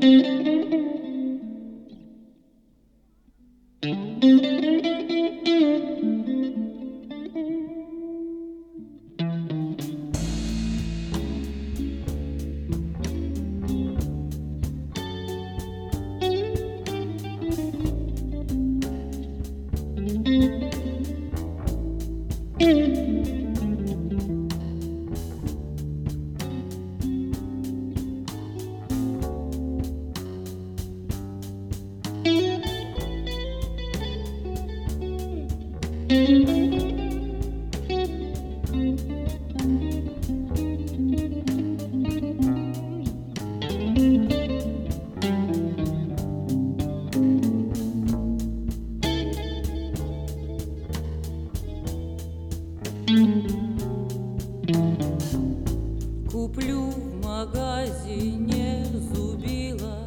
Куплю в магазине зубила,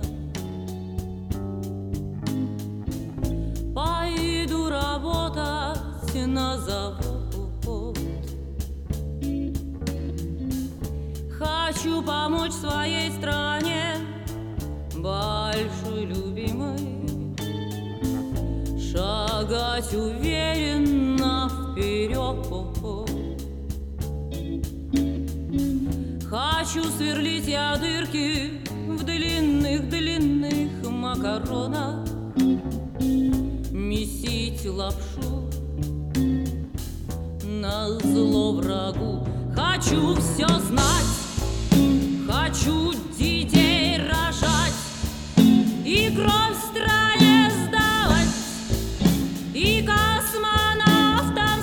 пойду работать на завод. Хочу помочь своей стране, большой любимой, шагать уверенно вперед. Хочу сверлить я дырки в длинных макаронах, месить лапшу на зло врагу. Хочу все знать, хочу детей рожать и кровь в стране сдавать, и космонавтом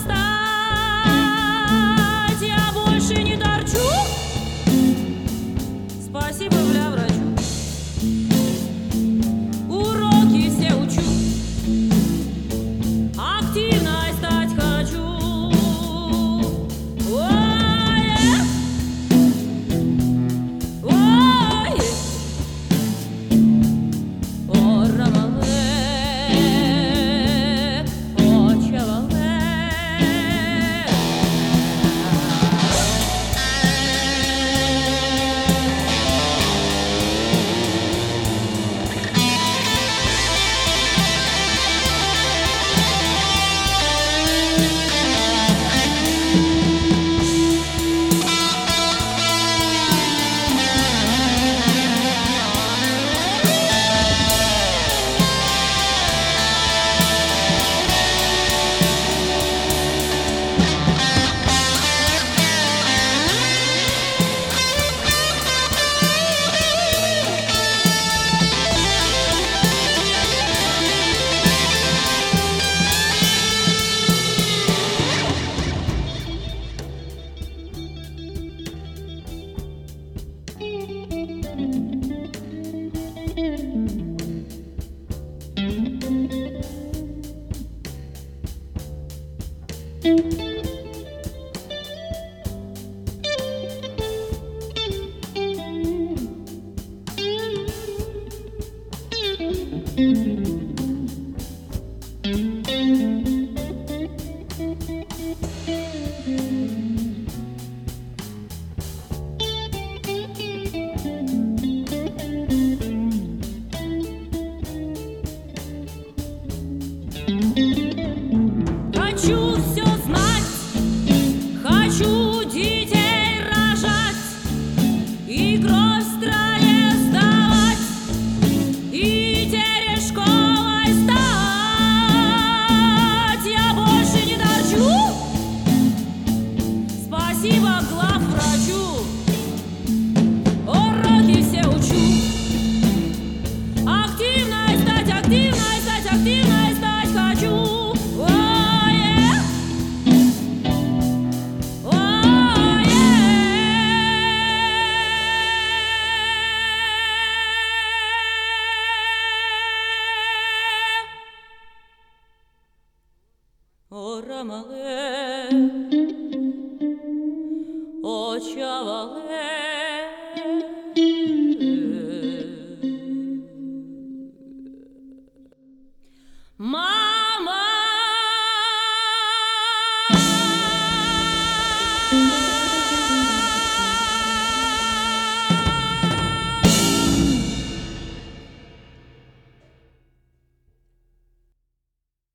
стать. Я больше не торчу, спасибо врачу, уроки все учу, активной стать хочу. Хочу все знать, хочу детей рожать и кровь в стране сдавать, и Терешковой стать. Я больше не торчу, спасибо главврачу, уроки все учу, активной стать хочу. O Ramale, o Chavale.